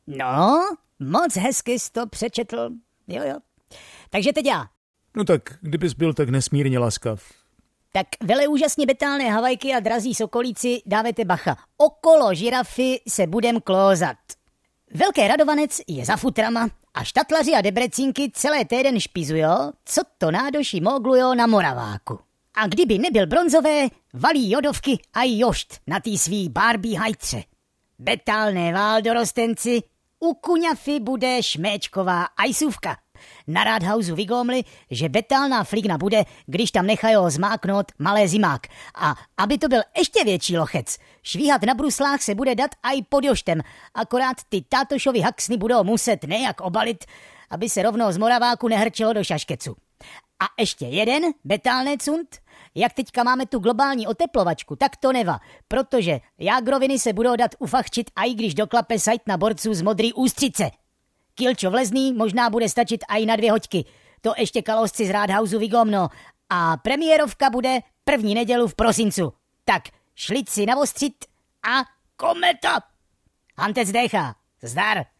No, moc hezky jsi to přečetl. Jo. Takže teď já. No tak, kdybys byl tak nesmírně laskav. Tak veleúžasně betálné Havajky a drazí sokolíci, dávejte bacha. Okolo žirafy se budem klózat. Velké Radovanec je za futrama a štatlaři a debrecínky celé týden špizujo, co to nádoši moglujo na Moraváku. A kdyby nebyl bronzové, valí jodovky a jošt na tý svý Barbie hajtře. Betálné váldorostenci, u kuňafy bude šméčková ajsůvka. Na Rádhausu vygomli, že betálná fligna bude, když tam nechajo zmáknout malé zimák. A aby to byl ještě větší lochec, švíhat na bruslách se bude dat aj pod joštem, akorát ty tátošovi haxny budou muset nejak obalit, aby se rovnou z Moraváku nehrčelo do šaškecu. A ještě jeden betálné cund, jak teďka máme tu globální oteplovačku, tak to neva, protože jágroviny se budou dat ufachčit, a i když doklape sajt na borců z modrý ústřice. Kilčo vlezný možná bude stačit aj na 2 hoďky. To ještě kalosci z Rádhausu vygomno. A premiérovka bude první nedělu v prosincu. Tak šlit si navostřit a kometa. Hantec dechá. Zdar.